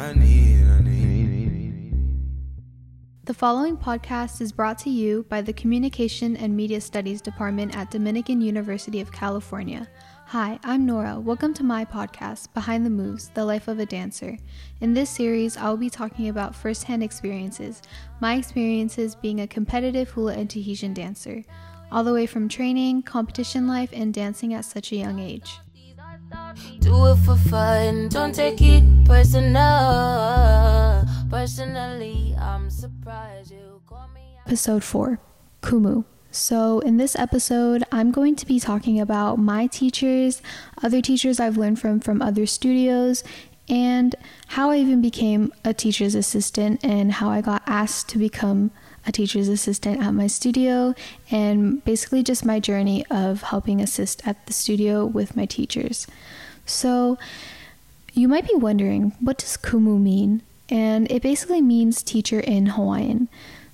The following podcast is brought to you by the Communication and Media Studies Department at Dominican University of California. Hi, I'm Nora. Welcome to my podcast, Behind the Moves, The Life of a Dancer. In this series, I will be talking about first-hand experiences, my experiences being a competitive hula and Tahitian dancer, all the way from training, competition life, and dancing at such a young age. Do it for fun, don't take it personal. Personally, I'm surprised you call me. Episode 4, Kumu. So in this episode, I'm going to be talking about my teachers, other teachers I've learned from other studios, and how I even became a teacher's assistant and how I got asked to become a teacher's assistant at my studio, and basically just my journey of helping assist at the studio with my teachers. So you might be wondering, what does Kumu mean? And it basically means teacher in Hawaiian.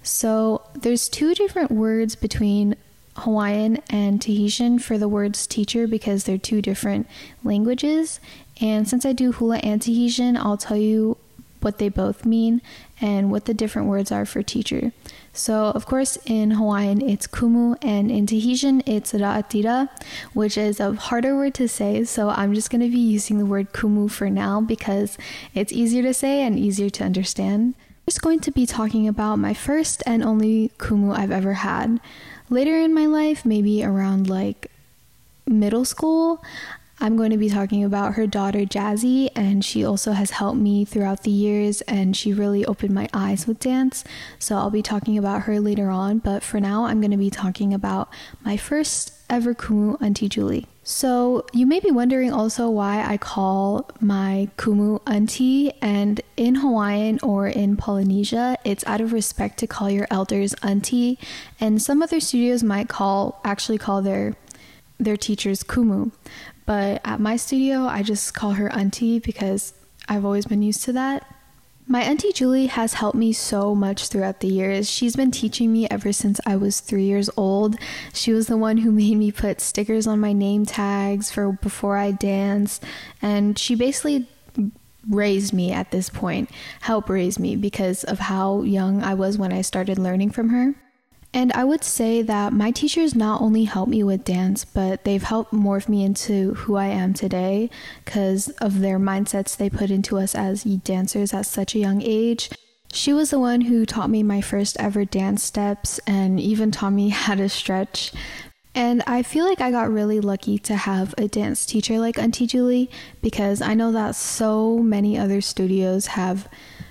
So there's two different words between Hawaiian and Tahitian for the words teacher because they're two different languages. And since I do hula and Tahitian, I'll tell you what they both mean and what the different words are for teacher. So of course in Hawaiian it's kumu, and in Tahitian it's ra'atira, which is a harder word to say, so I'm just going to be using the word kumu for now because it's easier to say and easier to understand. I'm just going to be talking about my first and only kumu I've ever had. Later in my life, maybe around like middle school, I'm going to be talking about her daughter Jazzy, and she also has helped me throughout the years and she really opened my eyes with dance. So I'll be talking about her later on, but for now I'm going to be talking about my first ever kumu, Auntie Julie. So you may be wondering also why I call my kumu auntie, and in Hawaiian or in Polynesia, it's out of respect to call your elders auntie, and some other studios might actually call their teachers kumu. But at my studio, I just call her auntie because I've always been used to that. My Auntie Julie has helped me so much throughout the years. She's been teaching me ever since I was 3 years old. She was the one who made me put stickers on my name tags for before I danced. And she basically raised me at this point, helped raise me because of how young I was when I started learning from her. And I would say that my teachers not only helped me with dance, but they've helped morph me into who I am today because of their mindsets they put into us as dancers at such a young age. She was the one who taught me my first ever dance steps and even taught me how to stretch. And I feel like I got really lucky to have a dance teacher like Auntie Julie because I know that so many other studios have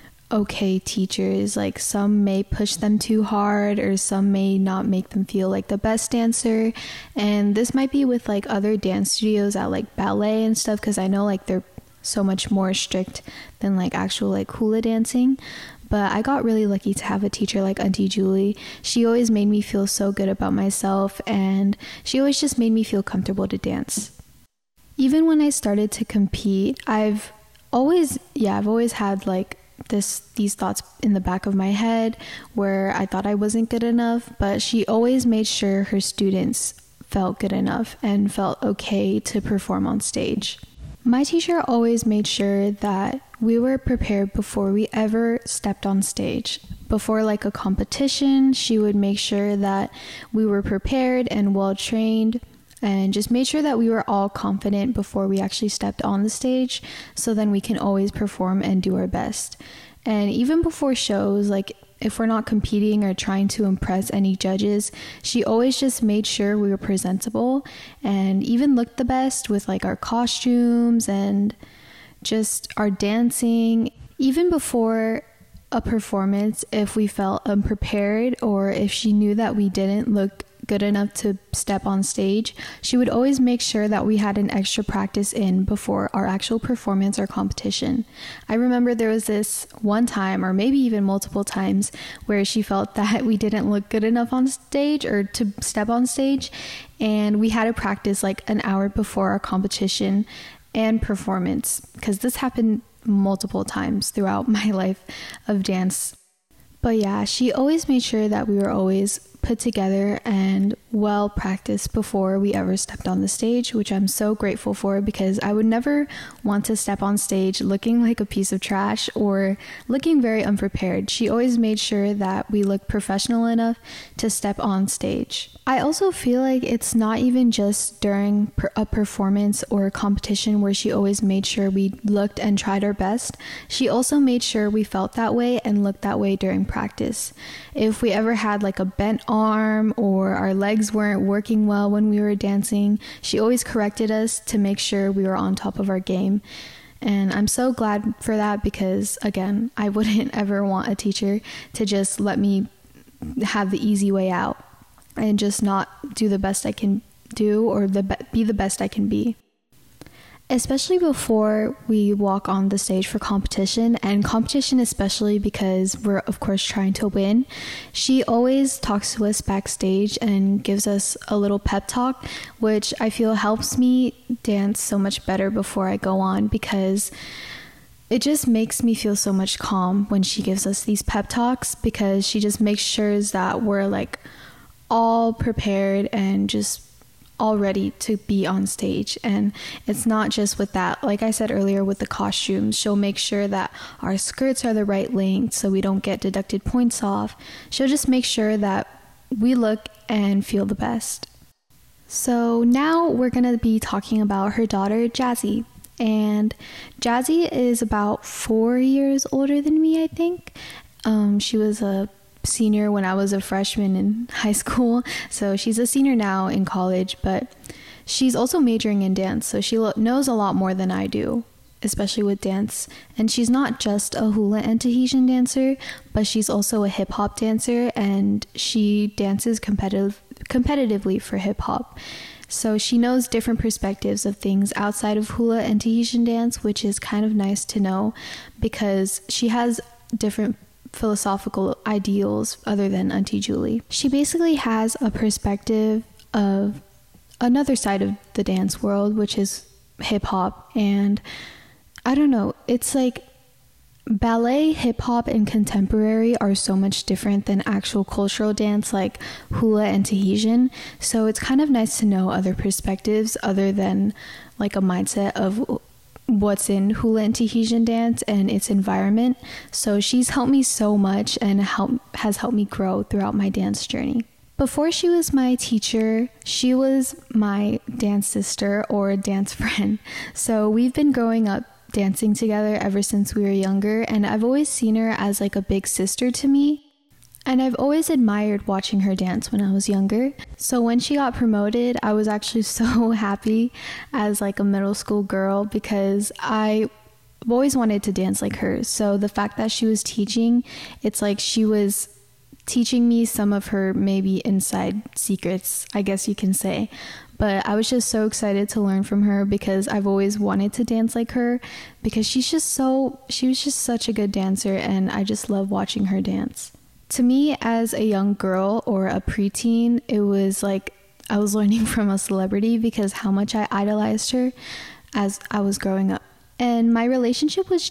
okay teachers. Like some may push them too hard or some may not make them feel like the best dancer, and this might be with like other dance studios at like ballet and stuff because I know like they're so much more strict than like actual like hula dancing. But I got really lucky to have a teacher like Auntie Julie. She always made me feel so good about myself, and she always just made me feel comfortable to dance. Even when I started to compete, I've always had like these thoughts in the back of my head where I thought I wasn't good enough, but she always made sure her students felt good enough and felt okay to perform on stage. My teacher always made sure that we were prepared before we ever stepped on stage. Before like a competition, she would make sure that we were prepared and well trained, and just made sure that we were all confident before we actually stepped on the stage, so then we can always perform and do our best. And even before shows, like if we're not competing or trying to impress any judges, she always just made sure we were presentable and even looked the best with like our costumes and just our dancing. Even before a performance, if we felt unprepared or if she knew that we didn't look good enough to step on stage, she would always make sure that we had an extra practice in before our actual performance or competition. I remember there was this one time, or maybe even multiple times, where she felt that we didn't look good enough on stage or to step on stage, and we had to practice like an hour before our competition and performance, because this happened multiple times throughout my life of dance. But yeah, she always made sure that we were always put together and well practiced before we ever stepped on the stage, which I'm so grateful for, because I would never want to step on stage looking like a piece of trash or looking very unprepared. She always made sure that we looked professional enough to step on stage. I also feel like it's not even just during a performance or a competition where she always made sure we looked and tried our best. She also made sure we felt that way and looked that way during practice. If we ever had like a bent arm or our legs weren't working well when we were dancing, she always corrected us to make sure we were on top of our game. And I'm so glad for that, because again, I wouldn't ever want a teacher to just let me have the easy way out and just not do the best I can do or be the best I can be. Especially before we walk on the stage for competition, and competition especially because we're of course trying to win, she always talks to us backstage and gives us a little pep talk, which I feel helps me dance so much better before I go on, because it just makes me feel so much calm when she gives us these pep talks, because she just makes sure that we're like all prepared and just all ready to be on stage. And it's not just with that, like I said earlier with the costumes, she'll make sure that our skirts are the right length so we don't get deducted points off. She'll just make sure that we look and feel the best. So now we're going to be talking about her daughter Jazzy. And Jazzy is about 4 years older than me, I think. She was a senior when I was a freshman in high school, so she's a senior now in college, but she's also majoring in dance, so she knows a lot more than I do, especially with dance. And she's not just a hula and Tahitian dancer, but she's also a hip-hop dancer, and she dances competitively for hip-hop. So she knows different perspectives of things outside of hula and Tahitian dance, which is kind of nice to know, because she has different philosophical ideals other than Auntie Julie. She basically has a perspective of another side of the dance world, which is hip hop. And I don't know, it's like ballet, hip hop, and contemporary are so much different than actual cultural dance like hula and Tahitian. So it's kind of nice to know other perspectives other than like a mindset of what's in hula and Tahitian dance and its environment. So she's helped me so much and has helped me grow throughout my dance journey. Before she was my teacher, she was my dance sister or dance friend. So we've been growing up dancing together ever since we were younger, and I've always seen her as like a big sister to me. And I've always admired watching her dance when I was younger. So when she got promoted, I was actually so happy as like a middle school girl, because I've always wanted to dance like her. So the fact that she was teaching, it's like she was teaching me some of her maybe inside secrets, I guess you can say. But I was just so excited to learn from her, because I've always wanted to dance like her, because she was just such a good dancer, and I just love watching her dance. To me, as a young girl or a preteen, it was like I was learning from a celebrity, because how much I idolized her as I was growing up. And my relationship with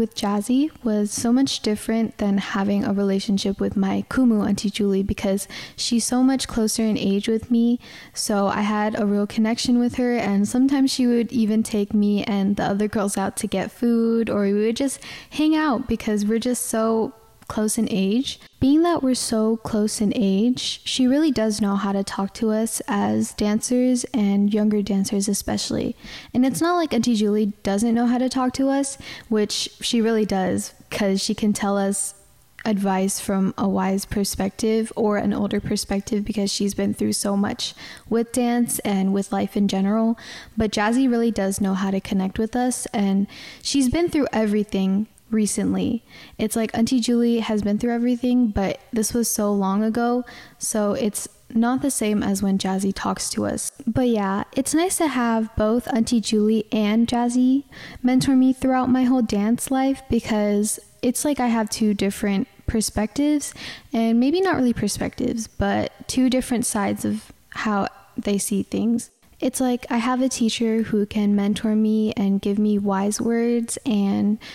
Jazzy was so much different than having a relationship with my Kumu Auntie Julie, because she's so much closer in age with me. So I had a real connection with her, and sometimes she would even take me and the other girls out to get food, or we would just hang out because we're just so close in age. Being that we're so close in age, she really does know how to talk to us as dancers, and younger dancers especially. And it's not like Auntie Julie doesn't know how to talk to us, which she really does, because she can tell us advice from a wise perspective or an older perspective, because she's been through so much with dance and with life in general. But Jazzy really does know how to connect with us, and she's been through everything recently. It's like Auntie Julie has been through everything, but this was so long ago, so it's not the same as when Jazzy talks to us. But yeah, it's nice to have both Auntie Julie and Jazzy mentor me throughout my whole dance life, because it's like I have two different perspectives, and maybe not really perspectives, but two different sides of how they see things. It's like I have a teacher who can mentor me and give me wise words and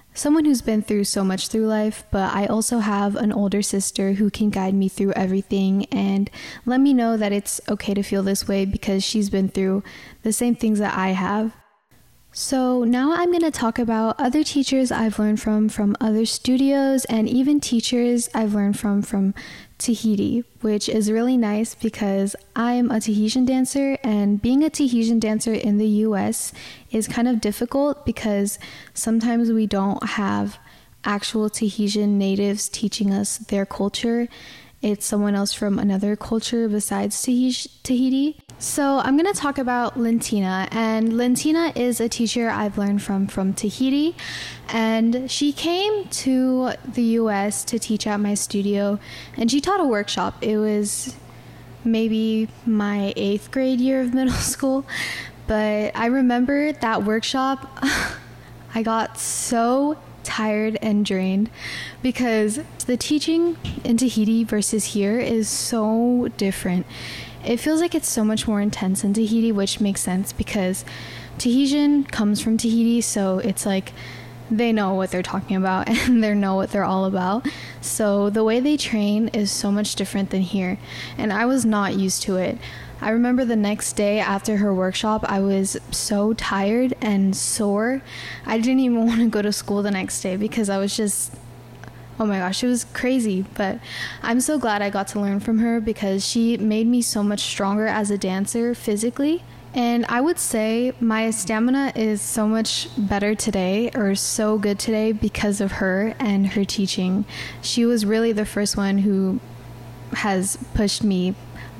someone who's been through so much through life, but I also have an older sister who can guide me through everything and let me know that it's okay to feel this way because she's been through the same things that I have. So now I'm going to talk about other teachers I've learned from other studios, and even teachers I've learned from Tahiti, which is really nice because I'm a Tahitian dancer, and being a Tahitian dancer in the US is kind of difficult because sometimes we don't have actual Tahitian natives teaching us their culture. It's someone else from another culture besides Tahiti. So I'm going to talk about Lentina, and Lentina is a teacher I've learned from Tahiti, and she came to the US to teach at my studio, and she taught a workshop. It was maybe my 8th grade year of middle school, but I remember that workshop. I got so tired and drained because the teaching in Tahiti versus here is so different. It feels like it's so much more intense in Tahiti, which makes sense because Tahitian comes from Tahiti, so it's like they know what they're talking about and they know what they're all about. So the way they train is so much different than here, and I was not used to it. I remember the next day after her workshop, I was so tired and sore. I didn't even want to go to school the next day because I was just, oh my gosh, it was crazy. But I'm so glad I got to learn from her because she made me so much stronger as a dancer physically. And I would say my stamina is so much better today, or so good today, because of her and her teaching. She was really the first one who has pushed me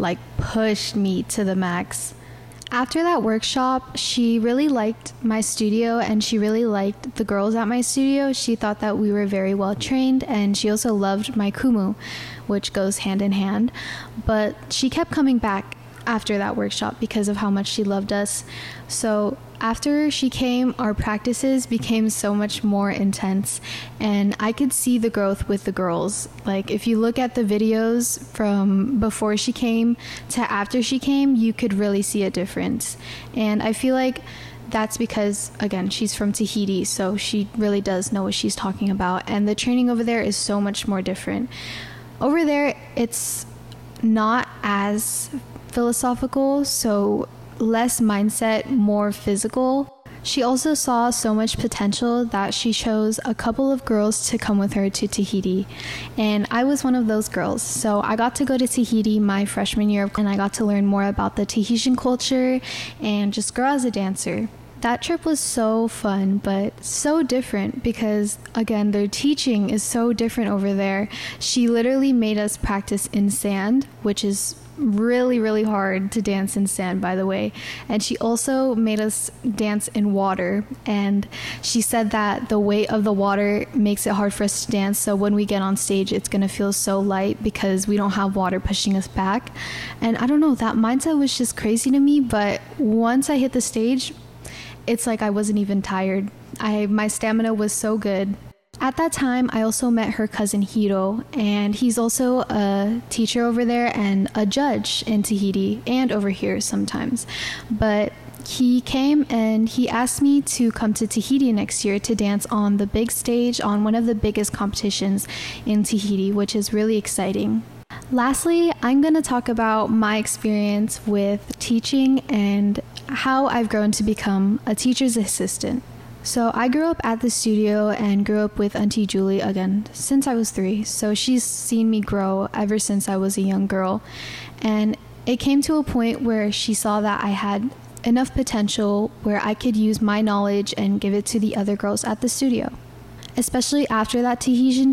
to the max. After that workshop, she really liked my studio and she really liked the girls at my studio. She thought that we were very well trained, and she also loved my kumu, which goes hand in hand. But she kept coming back after that workshop because of how much she loved us. So after she came, our practices became so much more intense, and I could see the growth with the girls. Like, if you look at the videos from before she came to after she came, you could really see a difference. And I feel like that's because, again, she's from Tahiti, so she really does know what she's talking about, and the training over there is so much more different. Over there, it's not as philosophical, so less mindset, more physical. She also saw so much potential that she chose a couple of girls to come with her to Tahiti, and I was one of those girls. So I got to go to Tahiti my freshman year, and I got to learn more about the Tahitian culture and just grow as a dancer. That trip was so fun, but so different because, again, their teaching is so different over there. She literally made us practice in sand, which is really, really hard to dance in sand, by the way. And she also made us dance in water. And she said that the weight of the water makes it hard for us to dance. So when we get on stage, it's going to feel so light because we don't have water pushing us back. And I don't know, that mindset was just crazy to me. But once I hit the stage, it's like I wasn't even tired. My stamina was so good. At that time, I also met her cousin Hiro, and he's also a teacher over there and a judge in Tahiti and over here sometimes. But he came and he asked me to come to Tahiti next year to dance on the big stage on one of the biggest competitions in Tahiti, which is really exciting. Lastly, I'm going to talk about my experience with teaching and how I've grown to become a teacher's assistant. So I grew up at the studio and grew up with Auntie Julie again since I was 3. So she's seen me grow ever since I was a young girl. And it came to a point where she saw that I had enough potential where I could use my knowledge and give it to the other girls at the studio. Especially after that Tahiti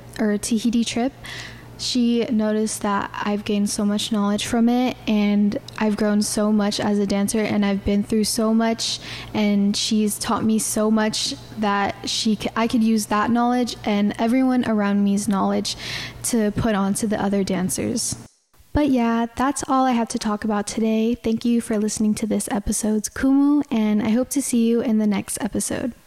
trip, she noticed that I've gained so much knowledge from it, and I've grown so much as a dancer, and I've been through so much, and she's taught me so much that I could use that knowledge and everyone around me's knowledge to put on to the other dancers. But yeah, that's all I have to talk about today. Thank you for listening to this episode's Kumu, and I hope to see you in the next episode.